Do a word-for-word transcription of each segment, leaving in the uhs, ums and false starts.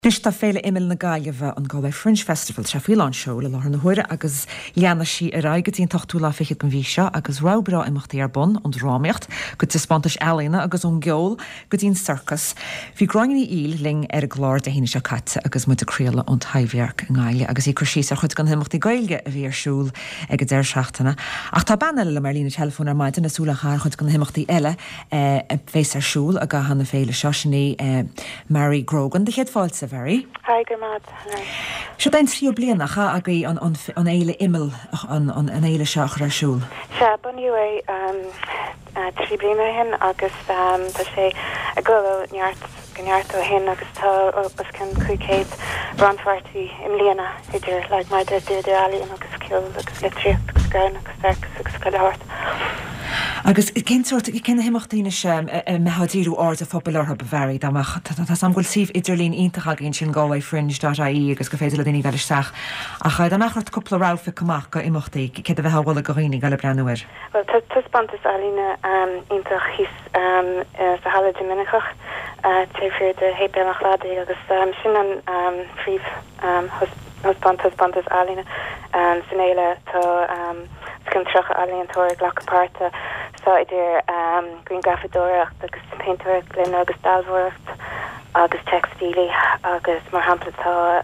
Nis tá féile imil na Gaillimhe an Galway Fringe Festival se fián seo le láthar na huire agus leanana si a raigetín tachtú lá fiche an bhí seo agus rabra imachtaí ar bun an rámiocht go tispáis eína agus an geol go dtín circus. Bhí groinní íl ling ar glár de híine se caite agus mu aréile an taimhhearc an gáile agus í cruí a chud gan himachtaí gailge a bhí arsúl ag go déir seachtainna. Ach tá ban le mar lína telefón ar maidin nasúla char chud gan himachtaí eile bhés arsúl a go hanna féile seo sinní Mary Grogan de chéad fáilte Very. Hi, Germad. Se dain trío blianacha a go an an éile imil an an éile seach arsúl. Se bunú é trí bliana hin agus tá sé a go neart gneartó hin agus tá agus cin chucéid ranfartí im líana idir le mai de de alí agus kill agus litri agus gan agus sex agus gohart. Agus cén sort cinna himachtaíine se mehadíú áir a fopulártha bhharí Tá sam ghfuil sih idirlín iontacha gin sin Galway Fringe í agus go féidir le daoine bheileisteach a chaid an nachart coppla ráfa cumach go imachtaí ce a bheith bhfuil go rií gal breanúir. Well tuspátas alína ionintach hís sa hala de minachach téfir de hébénach ládaí agus sin an príomh huspantas bantas alína san éile tá cin trocha alíontóir ghlachapáta sa idir Green Gaffadóireacht agus painter glyn agus dalmhóireacht agus textílí agus mar hamplatá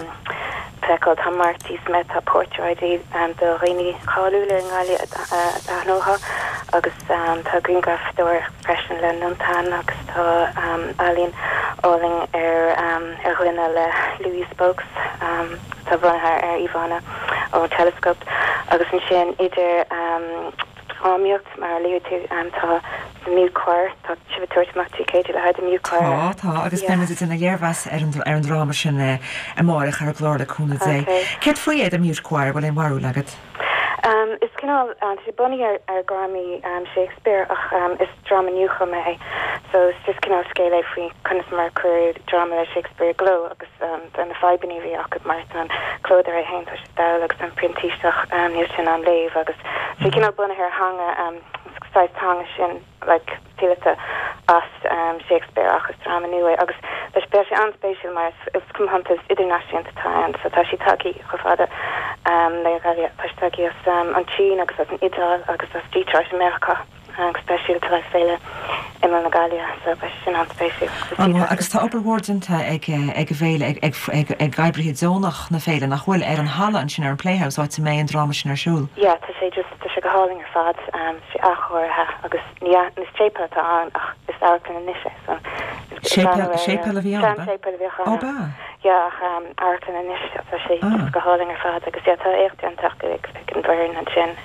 pecáil tá Marty Smith a portraidí do rií cháúla an gáile danóha agus tá Green Gaffadóireacht freisin le Nuntán agus tá alíonn áling ar ar glynna le Louis Spokes tá bhaithe ar Ivana ó telescope agus an sin idir rámiocht mar léú tú tá miú choir tá siúirtachtaí céidir le haid miú choir. Tá tá agus penna ina dhéirhas ar an rámar sin a máirich ar glóda cúna dé. Ceir faoi éad a miú choir bhil an warú legad? Um, is cinál um, si bunny ar, ar Grammy um, Shakespeare ach um, is drama nniucha me so is just cinál scéile faoi chunas mar chuir drama le Shakespeare glow agus um, den na faibaní bhí achad mar an clódar a haint a da agus an printíisteach um, níos sin an léh agus si cinál bunna ar hanga um, sáid hanga sin like tíleta as um, Shakespeare achas drama nua agus leis be sé anspéisiil mar is cum hantas idirnáisiúnta táin so tá si taí go fada um, le gaile táistagi as um, an Chín agus as an Idal agus as Detroit America agus speisiúil tá féile im na Galia so be sin anspéisiil. Agus tá oberhordinta ag ag bhéile ag gaibrihéad zónach na féile nach bhfuil ar an hala an sin ar an Playhouse áit mé an drama sin arsúl. Ja, tá sé just tá sé go háling ar fad um, sé achortha agus níos trépa tá an ach is ácan an níise so sépa le bhí an ó ba? Ja, um, ácan an níise tá sé go háling ar fad agus ja tá écht an tacht ag an bhrin an sin.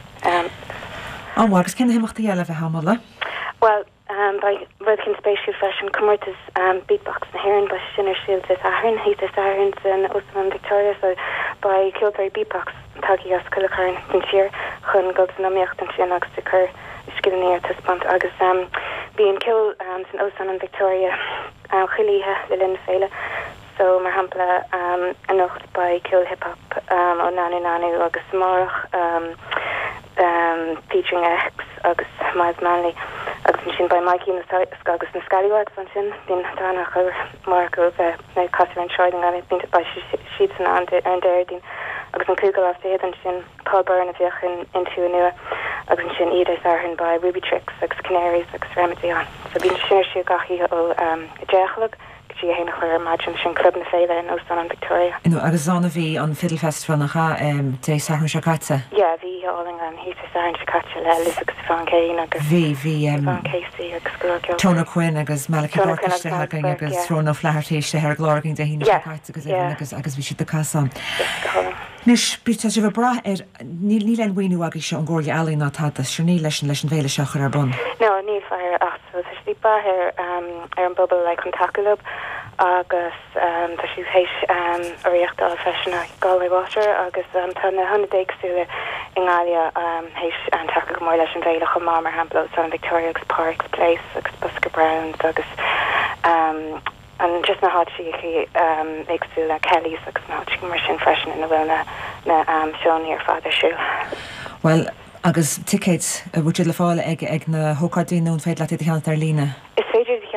An agus cinna himachtaí eile bheith hamala? Well, um, by working spatial fashion, commercials, um, beatbox and hearing by Shinner Shields is Aaron, he's a Aaron's and Osman Victoria, so by Kilbury beatbox, Tagi as Kulakaran, and Sheer, Hun Gods and Amiach and Shinax to Kerr, Skidney to Spont, Agus, um, being Kill, um, and Osman and Victoria, um, Khiliha, Lilin Fela, so Marhampla, um, Anocht by Kill Hip Hop, um, on Nanu Nanu, Agus Marach, um, um, featuring X, Agus Miles Manley. agus sin by Mikey na agus na Scallywags an sin bín dána chu mar go bheith na cosir an seiding an bín by sheets an an deir dín agus an cúgal as déad an sin Paul Byrne a bheoch in intu nua agus an sin iad is arhan by Ruby Tricks agus Canaries agus Remedy an so bín sinir siú gachi ó um, deachlag si a héna chuir imagine sin club na féile in Ostan an Victoria. Inu agus anna bhí an Fiddle Festival nach cha um, dé Sarn Shakatsa? Yeah, bhí áling an hí Sarn Shakatsa le Liz agus Fran Cain agus Bhí bhí um, Fran Casey agus Glorgil. Tona Quinn agus Malachy Borkiste hagang agus Rona Flahertyiste her glorgin de hína Shakatsa agus agus agus bhí si de casan. Nis bita si bh bra ar ní len winú agus se an ggóirle alí ná táta sirní leis leis an bhéile seachar ar bun. No, ní fear as so tá ba ar um, ar an bubble le chun takealub agus um, tá siú héis um, a riocht á feisina Galway Water agus um, tá na hunna déagsúile in gália um, héis an take go mór leis an bhéile chu má mar hampla San Victoria agus Parks Place agus Busker Browns agus um, and just na hot she um makes to la Kelly's agus na hot mar sin freshen in the will na na um shown here father shoe. Well, agus tickets uh, would you le fáile ag ag na hócardíú féit le han ar lína. Is féidir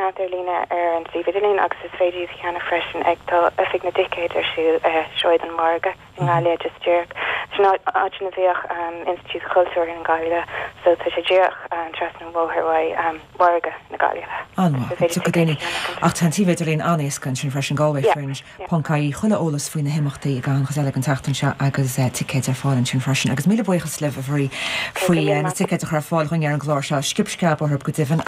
Lena ar an Sivilín agus is féidir cheanna freisin agtá efik na dicéid ar siú seoid an marga in Galia just Jerk. Ná ána bhíoch Institute Culture in Galia, so tá sé Jerk an tras an bhharhai marga na Galia. Anha go déine ach tan tíidirlín anéiscin sin freisin Galway Fringe Pcaí chula ólas faoine himachtaí gan chus eile an tatan se agus ticéid ar fáin sin freisin agus míle buchas le a bhí faoi na ticéid a chu fáil chuin ar an gláir se skipscap ó go ddíhann